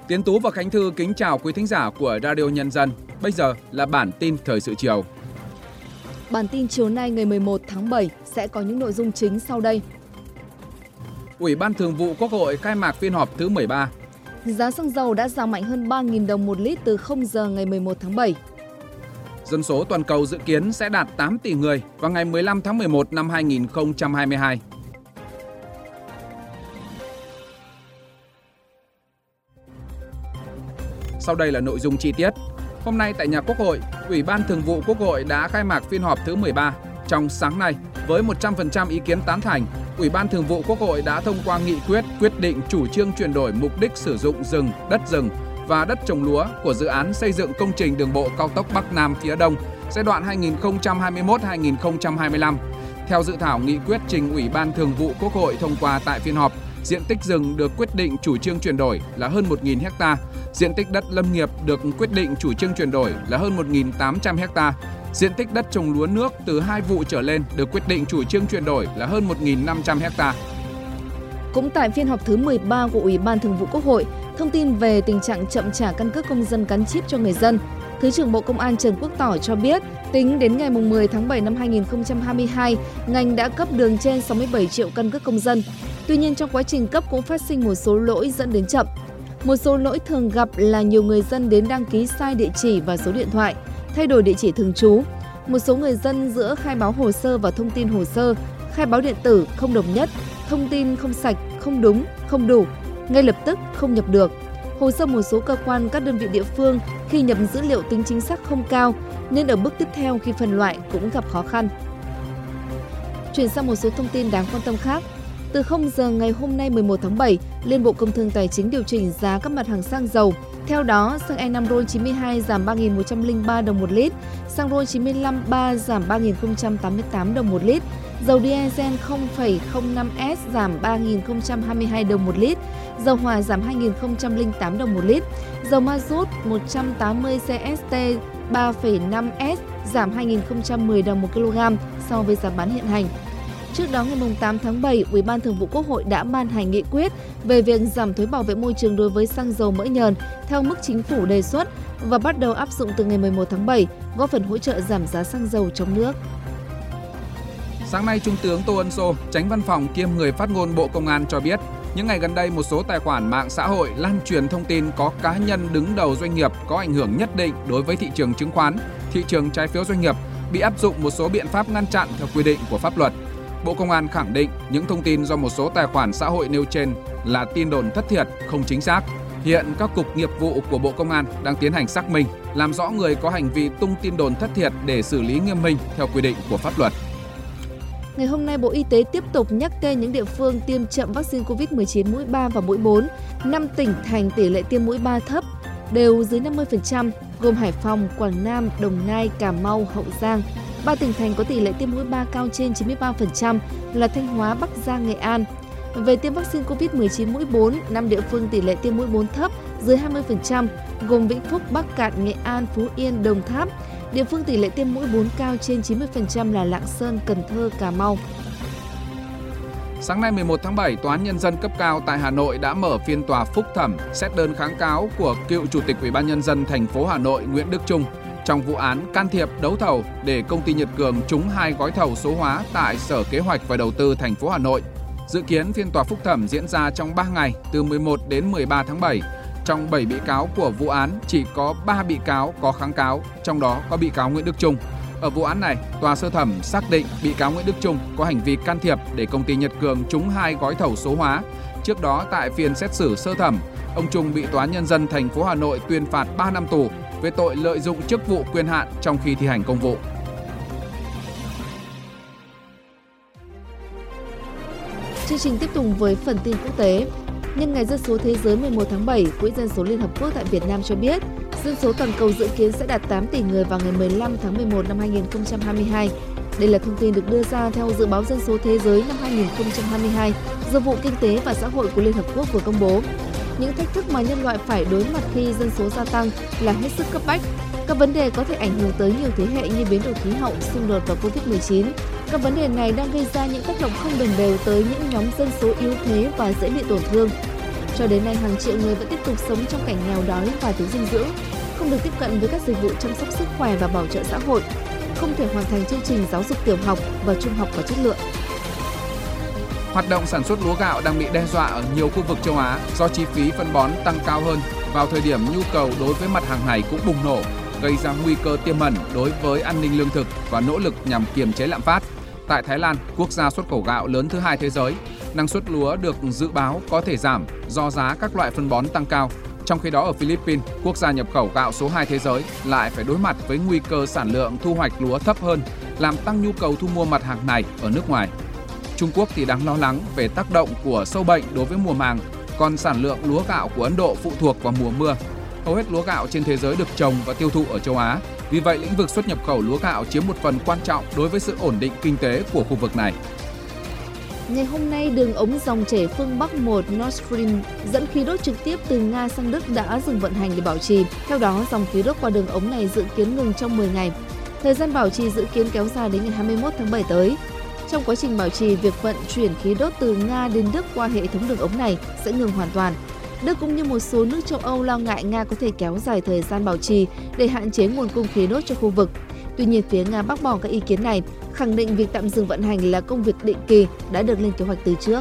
Tiến Tú và Khánh Thư kính chào quý thính giả của Radio Nhân dân. Bây giờ là bản tin thời sự chiều. Bản tin chiều nay ngày 11 tháng 7 sẽ có những nội dung chính sau đây. Ủy ban Thường vụ Quốc hội khai mạc phiên họp thứ 13. Giá xăng dầu đã giảm mạnh hơn 3.000 đồng một lít từ 0 giờ ngày 11 tháng 7. Dân số toàn cầu dự kiến sẽ đạt 8 tỷ người vào ngày 15 tháng 11 năm 2022. Sau đây là nội dung chi tiết. Hôm nay tại nhà Quốc hội, Ủy ban Thường vụ Quốc hội đã khai mạc phiên họp thứ 13. Trong sáng nay, với 100% ý kiến tán thành, Ủy ban Thường vụ Quốc hội đã thông qua nghị quyết định chủ trương chuyển đổi mục đích sử dụng đất rừng và đất trồng lúa của dự án xây dựng công trình đường bộ cao tốc Bắc Nam phía Đông giai đoạn 2021-2025. Theo dự thảo nghị quyết trình Ủy ban Thường vụ Quốc hội thông qua tại phiên họp, diện tích rừng được quyết định chủ trương chuyển đổi là hơn 1.000 ha, diện tích đất lâm nghiệp được quyết định chủ trương chuyển đổi là hơn 1.800 ha, diện tích đất trồng lúa nước từ 2 vụ trở lên được quyết định chủ trương chuyển đổi là hơn 1.500 ha. Cũng tại phiên họp thứ 13 của Ủy ban Thường vụ Quốc hội, thông tin về tình trạng chậm trả căn cước công dân gắn chip cho người dân, Thứ trưởng Bộ Công an Trần Quốc Tỏ cho biết, tính đến ngày 10 tháng 7 năm 2022, ngành đã cấp được trên 67 triệu căn cước công dân. Tuy nhiên, trong quá trình cấp cũng phát sinh một số lỗi dẫn đến chậm. Một số lỗi thường gặp là nhiều người dân đến đăng ký sai địa chỉ và số điện thoại, thay đổi địa chỉ thường trú. Một số người dân giữa khai báo hồ sơ và thông tin hồ sơ, khai báo điện tử không đồng nhất, thông tin không sạch, không đúng, không đủ, ngay lập tức không nhập được. Hồ sơ một số cơ quan các đơn vị địa phương khi nhập dữ liệu tính chính xác không cao, nên ở bước tiếp theo khi phân loại cũng gặp khó khăn. Chuyển sang một số thông tin đáng quan tâm khác. Từ 0 giờ ngày hôm nay 11 tháng 7, Liên Bộ Công Thương Tài chính điều chỉnh giá các mặt hàng xăng dầu. Theo đó, xăng E5 RON 92 giảm 3.103 đồng một lít, xăng RON 95 3 giảm 3.088 đồng một lít, dầu diesel 0,05S giảm 3.022 đồng một lít, dầu hỏa giảm 2.008 đồng một lít, dầu ma rút 180 CST 3,5S giảm 2.010 đồng một kg so với giá bán hiện hành. Trước đó ngày 8 tháng 7, Ủy ban Thường vụ Quốc hội đã ban hành nghị quyết về việc giảm thuế bảo vệ môi trường đối với xăng dầu mỡ nhờn theo mức chính phủ đề xuất và bắt đầu áp dụng từ ngày 11 tháng 7, góp phần hỗ trợ giảm giá xăng dầu trong nước. Sáng nay, Trung tướng Tô Ân Sô, Chánh Văn phòng kiêm người phát ngôn Bộ Công an cho biết, những ngày gần đây một số tài khoản mạng xã hội lan truyền thông tin có cá nhân đứng đầu doanh nghiệp có ảnh hưởng nhất định đối với thị trường chứng khoán, thị trường trái phiếu doanh nghiệp, bị áp dụng một số biện pháp ngăn chặn theo quy định của pháp luật. Bộ Công an khẳng định những thông tin do một số tài khoản xã hội nêu trên là tin đồn thất thiệt, không chính xác. Hiện các cục nghiệp vụ của Bộ Công an đang tiến hành xác minh, làm rõ người có hành vi tung tin đồn thất thiệt để xử lý nghiêm minh theo quy định của pháp luật. Ngày hôm nay, Bộ Y tế tiếp tục nhắc tên những địa phương tiêm chậm vaccine COVID-19 mũi 3 và mũi 4. 5 tỉnh thành tỷ lệ tiêm mũi 3 thấp, đều dưới 50%, gồm Hải Phòng, Quảng Nam, Đồng Nai, Cà Mau, Hậu Giang. 3 tỉnh thành có tỷ lệ tiêm mũi 3 cao trên 93% là Thanh Hóa, Bắc Giang, Nghệ An. Về tiêm vaccine COVID-19 mũi 4, 5 địa phương tỷ lệ tiêm mũi 4 thấp, dưới 20%, gồm Vĩnh Phúc, Bắc Kạn, Nghệ An, Phú Yên, Đồng Tháp. Địa phương tỷ lệ tiêm mũi 4 cao trên 90% là Lạng Sơn, Cần Thơ, Cà Mau. Sáng nay 11 tháng 7, Tòa án Nhân dân cấp cao tại Hà Nội đã mở phiên tòa phúc thẩm xét đơn kháng cáo của cựu Chủ tịch Ủy ban Nhân dân thành phố Hà Nội Nguyễn Đức Chung trong vụ án can thiệp đấu thầu để công ty Nhật Cường trúng 2 gói thầu số hóa tại Sở Kế hoạch và Đầu tư thành phố Hà Nội. Dự kiến phiên tòa phúc thẩm diễn ra trong 3 ngày từ 11 đến 13 tháng 7. Trong 7 bị cáo của vụ án, chỉ có 3 bị cáo có kháng cáo, trong đó có bị cáo Nguyễn Đức Chung. Ở vụ án này, tòa sơ thẩm xác định bị cáo Nguyễn Đức Chung có hành vi can thiệp để công ty Nhật Cường trúng 2 gói thầu số hóa. Trước đó, tại phiên xét xử sơ thẩm, ông Chung bị Tòa án Nhân dân thành phố Hà Nội tuyên phạt 3 năm tù về tội lợi dụng chức vụ quyền hạn trong khi thi hành công vụ. Chương trình tiếp tục với phần tin quốc tế. Nhân ngày dân số thế giới 11 tháng 7, Quỹ dân số Liên Hợp Quốc tại Việt Nam cho biết, dân số toàn cầu dự kiến sẽ đạt 8 tỷ người vào ngày 15 tháng 11 năm 2022. Đây là thông tin được đưa ra theo dự báo dân số thế giới năm 2022 do Vụ Kinh tế và Xã hội của Liên Hợp Quốc vừa công bố. Những thách thức mà nhân loại phải đối mặt khi dân số gia tăng là hết sức cấp bách. Các vấn đề có thể ảnh hưởng tới nhiều thế hệ như biến đổi khí hậu, xung đột và Covid-19. Các vấn đề này đang gây ra những tác động không đồng đều tới những nhóm dân số yếu thế và dễ bị tổn thương. Cho đến nay, hàng triệu người vẫn tiếp tục sống trong cảnh nghèo đói và thiếu dinh dưỡng, không được tiếp cận với các dịch vụ chăm sóc sức khỏe và bảo trợ xã hội, không thể hoàn thành chương trình giáo dục tiểu học và trung học có chất lượng. Hoạt động sản xuất lúa gạo đang bị đe dọa ở nhiều khu vực châu Á do chi phí phân bón tăng cao hơn. Vào thời điểm nhu cầu đối với mặt hàng này cũng bùng nổ, gây ra nguy cơ tiềm ẩn đối với an ninh lương thực và nỗ lực nhằm kiềm chế lạm phát. Tại Thái Lan, quốc gia xuất khẩu gạo lớn thứ hai thế giới, năng suất lúa được dự báo có thể giảm do giá các loại phân bón tăng cao. Trong khi đó ở Philippines, quốc gia nhập khẩu gạo số 2 thế giới, lại phải đối mặt với nguy cơ sản lượng thu hoạch lúa thấp hơn, làm tăng nhu cầu thu mua mặt hàng này ở nước ngoài. Trung Quốc thì đang lo lắng về tác động của sâu bệnh đối với mùa màng, còn sản lượng lúa gạo của Ấn Độ phụ thuộc vào mùa mưa. Hầu hết lúa gạo trên thế giới được trồng và tiêu thụ ở châu Á, vì vậy lĩnh vực xuất nhập khẩu lúa gạo chiếm một phần quan trọng đối với sự ổn định kinh tế của khu vực này. Ngày hôm nay, đường ống dòng chảy phương Bắc 1 Nord Stream dẫn khí đốt trực tiếp từ Nga sang Đức đã dừng vận hành để bảo trì. Theo đó, dòng khí đốt qua đường ống này dự kiến ngừng trong 10 ngày. Thời gian bảo trì dự kiến kéo dài đến ngày 21 tháng 7 tới. Trong quá trình bảo trì, việc vận chuyển khí đốt từ Nga đến Đức qua hệ thống đường ống này sẽ ngừng hoàn toàn. Đức cũng như một số nước châu Âu lo ngại Nga có thể kéo dài thời gian bảo trì để hạn chế nguồn cung khí đốt cho khu vực. Tuy nhiên, phía Nga bác bỏ các ý kiến này, khẳng định việc tạm dừng vận hành là công việc định kỳ đã được lên kế hoạch từ trước.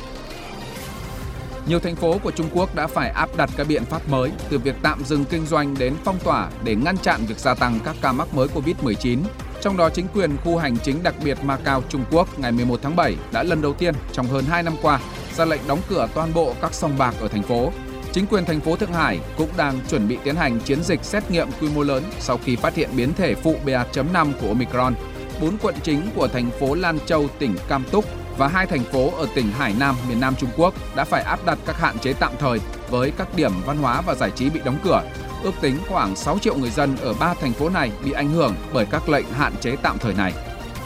Nhiều thành phố của Trung Quốc đã phải áp đặt các biện pháp mới, từ việc tạm dừng kinh doanh đến phong tỏa để ngăn chặn việc gia tăng các ca mắc mới Covid-19. Trong đó, chính quyền khu hành chính đặc biệt Macau, Trung Quốc ngày 11 tháng 7 đã lần đầu tiên trong hơn 2 năm qua ra lệnh đóng cửa toàn bộ các sòng bạc ở thành phố. Chính quyền thành phố Thượng Hải cũng đang chuẩn bị tiến hành chiến dịch xét nghiệm quy mô lớn sau khi phát hiện biến thể phụ BA.5 của Omicron. 4 quận chính của thành phố Lan Châu, tỉnh Cam Túc và 2 thành phố ở tỉnh Hải Nam, miền Nam Trung Quốc đã phải áp đặt các hạn chế tạm thời với các điểm văn hóa và giải trí bị đóng cửa. Ước tính khoảng 6 triệu người dân ở 3 thành phố này bị ảnh hưởng bởi các lệnh hạn chế tạm thời này.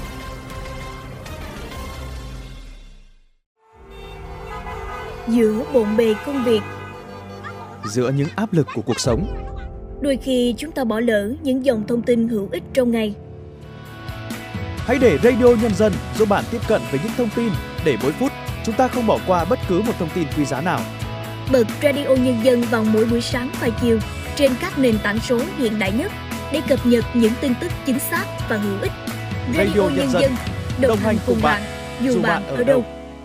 Giữa bộn bề công việc, giữa những áp lực của cuộc sống, đôi khi chúng ta bỏ lỡ những dòng thông tin hữu ích trong ngày. Hãy để Radio Nhân dân giúp bạn tiếp cận với những thông tin để mỗi phút chúng ta không bỏ qua bất cứ một thông tin quý giá nào. Bật Radio Nhân dân vào mỗi buổi sáng và chiều trên các nền tảng số hiện đại nhất để cập nhật những tin tức chính xác và hữu ích. Radio Nhân dân đồng hành cùng bạn dù bạn ở đâu.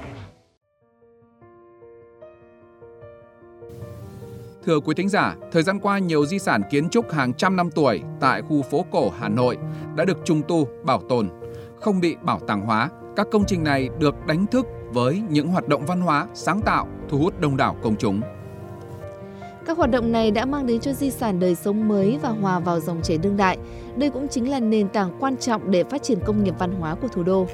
Thưa quý thính giả, thời gian qua nhiều di sản kiến trúc hàng trăm năm tuổi tại khu phố cổ Hà Nội đã được trùng tu, bảo tồn, không bị bảo tàng hóa. Các công trình này được đánh thức với những hoạt động văn hóa, sáng tạo, thu hút đông đảo công chúng. Các hoạt động này đã mang đến cho di sản đời sống mới và hòa vào dòng chảy đương đại. Đây cũng chính là nền tảng quan trọng để phát triển công nghiệp văn hóa của thủ đô.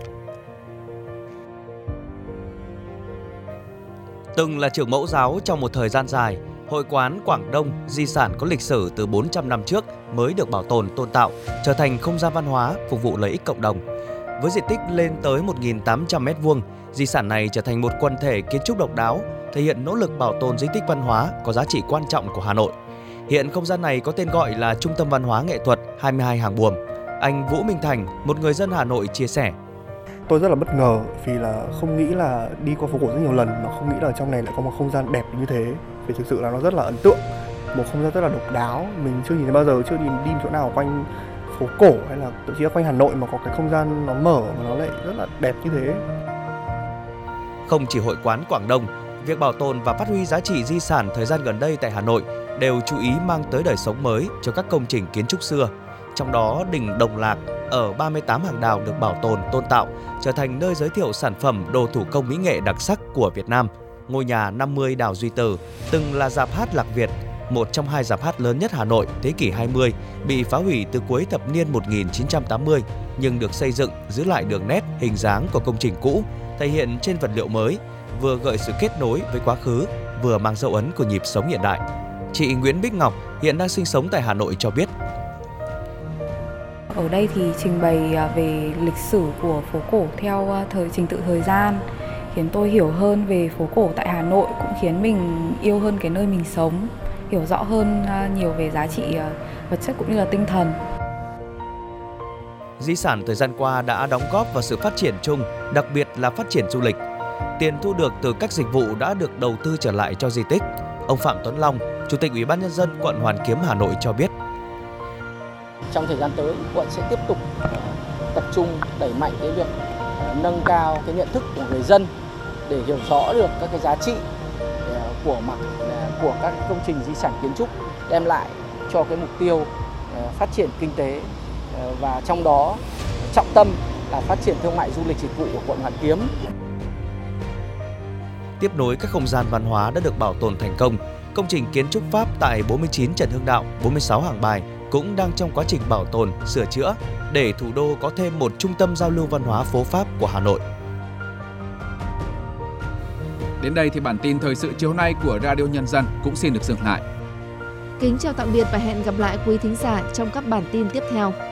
Từng là trường mẫu giáo trong một thời gian dài, Hội quán Quảng Đông, di sản có lịch sử từ 400 năm trước mới được bảo tồn tôn tạo, trở thành không gian văn hóa phục vụ lợi ích cộng đồng. Với diện tích lên tới 1.800 m2, di sản này trở thành một quần thể kiến trúc độc đáo, thể hiện nỗ lực bảo tồn di tích văn hóa có giá trị quan trọng của Hà Nội. Hiện không gian này có tên gọi là Trung tâm Văn hóa Nghệ thuật 22 Hàng Buồm. Anh Vũ Minh Thành, một người dân Hà Nội chia sẻ. Tôi rất là bất ngờ vì là không nghĩ là đi qua phố cổ rất nhiều lần mà không nghĩ là trong này lại có một không gian đẹp như thế. Vì thực sự là nó rất là ấn tượng, một không gian rất là độc đáo. Mình chưa nhìn thấy bao giờ, chưa đi chỗ nào quanh phố cổ hay là thậm chí là quanh Hà Nội mà có cái không gian nó mở mà nó lại rất là đẹp như thế. Không chỉ Hội quán Quảng Đông, việc bảo tồn và phát huy giá trị di sản thời gian gần đây tại Hà Nội đều chú ý mang tới đời sống mới cho các công trình kiến trúc xưa. Trong đó, đình Đồng Lạc ở 38 hàng đào được bảo tồn, tôn tạo, trở thành nơi giới thiệu sản phẩm đồ thủ công mỹ nghệ đặc sắc của Việt Nam. Ngôi nhà 50 Đào Duy Từ từng là rạp hát Lạc Việt, một trong 2 rạp hát lớn nhất Hà Nội thế kỷ 20, bị phá hủy từ cuối thập niên 1980 nhưng được xây dựng giữ lại đường nét, hình dáng của công trình cũ, thể hiện trên vật liệu mới, vừa gợi sự kết nối với quá khứ, vừa mang dấu ấn của nhịp sống hiện đại. Chị Nguyễn Bích Ngọc hiện đang sinh sống tại Hà Nội cho biết. Ở đây thì trình bày về lịch sử của phố cổ theo trình tự thời gian, khiến tôi hiểu hơn về phố cổ tại Hà Nội, cũng khiến mình yêu hơn cái nơi mình sống, hiểu rõ hơn nhiều về giá trị vật chất cũng như là tinh thần. Di sản thời gian qua đã đóng góp vào sự phát triển chung, đặc biệt là phát triển du lịch. Tiền thu được từ các dịch vụ đã được đầu tư trở lại cho di tích. Ông Phạm Tuấn Long, Chủ tịch Ủy ban Nhân dân quận Hoàn Kiếm, Hà Nội cho biết. Trong thời gian tới, quận sẽ tiếp tục tập trung đẩy mạnh cái việc nâng cao cái nhận thức của người dân để hiểu rõ được các cái giá trị của các công trình di sản kiến trúc đem lại cho cái mục tiêu phát triển kinh tế, và trong đó trọng tâm là phát triển thương mại du lịch dịch vụ của quận Hoàn Kiếm. Tiếp nối các không gian văn hóa đã được bảo tồn thành công, công trình kiến trúc Pháp tại 49 Trần Hưng Đạo, 46 Hàng Bài cũng đang trong quá trình bảo tồn, sửa chữa để thủ đô có thêm một trung tâm giao lưu văn hóa phố Pháp của Hà Nội. Đến đây thì bản tin thời sự chiều nay của Radio Nhân dân cũng xin được dừng lại. Kính chào tạm biệt và hẹn gặp lại quý thính giả trong các bản tin tiếp theo.